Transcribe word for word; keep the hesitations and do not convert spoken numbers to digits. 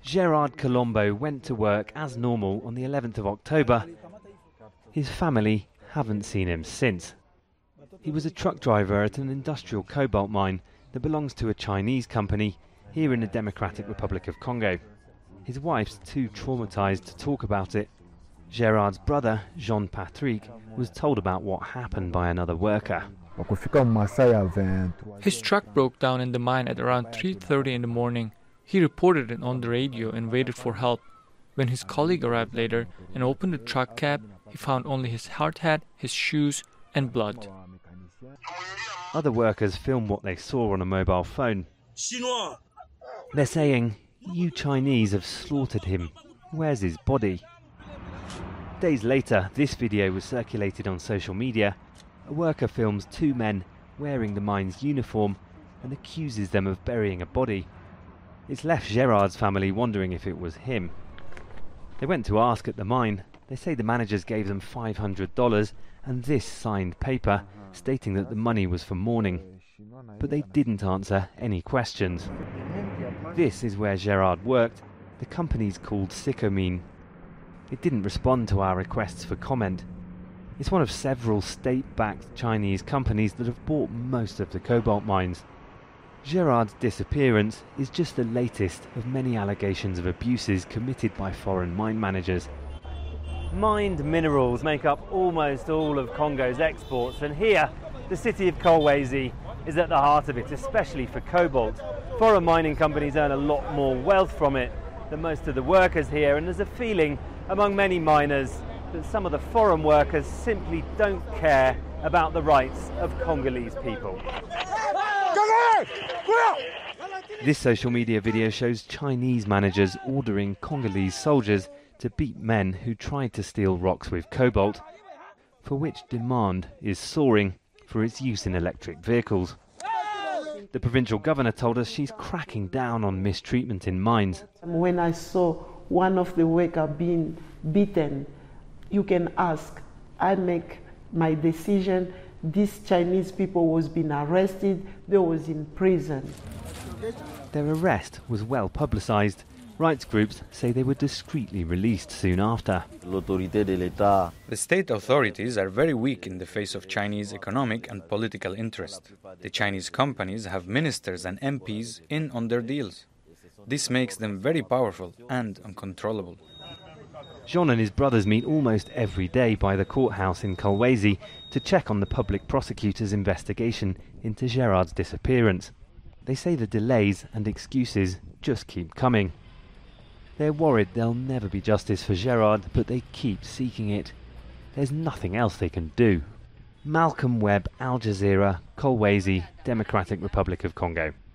Gerard Colombo went to work as normal on the eleventh of October. His family haven't seen him since. He was a truck driver at an industrial cobalt mine that belongs to a Chinese company here in the Democratic Republic of Congo. His wife's too traumatized to talk about it. Gerard's brother, Jean-Patrick, was told about what happened by another worker. His truck broke down in the mine at around three thirty in the morning. He reported it on the radio and waited for help. When his colleague arrived later and opened the truck cab, he found only his hard hat, his shoes, and blood. Other workers filmed what they saw on a mobile phone. They're saying, "You Chinese have slaughtered him. Where's his body?" Days later, this video was circulated on social media. A worker films two men wearing the mine's uniform and accuses them of burying a body. It's left Gerard's family wondering if it was him. They went to ask at the mine. They say the managers gave them five hundred dollars and this signed paper stating that the money was for mourning. But they didn't answer any questions. This is where Gerard worked. The company's called Sicomine. It didn't respond to our requests for comment. It's one of several state-backed Chinese companies that have bought most of the cobalt mines. Gerard's disappearance is just the latest of many allegations of abuses committed by foreign mine managers. Mined minerals make up almost all of Congo's exports, and here, the city of Kolwezi is at the heart of it, especially for cobalt. Foreign mining companies earn a lot more wealth from it than most of the workers here, and there's a feeling among many miners that some of the foreign workers simply don't care about the rights of Congolese people. This social media video shows Chinese managers ordering Congolese soldiers to beat men who tried to steal rocks with cobalt, for which demand is soaring for its use in electric vehicles. The provincial governor told us she's cracking down on mistreatment in mines. When I saw one of the workers being beaten, you can ask, I make my decision. These Chinese people was being arrested, they was in prison. Their arrest was well publicised. Rights groups say they were discreetly released soon after. The state authorities are very weak in the face of Chinese economic and political interest. The Chinese companies have ministers and M Ps in on their deals. This makes them very powerful and uncontrollable. Jean and his brothers meet almost every day by the courthouse in Kolwezi to check on the public prosecutor's investigation into Gerard's disappearance. They say the delays and excuses just keep coming. They're worried there'll never be justice for Gerard, but they keep seeking it. There's nothing else they can do. Malcolm Webb, Al Jazeera, Kolwezi, Democratic Republic of Congo.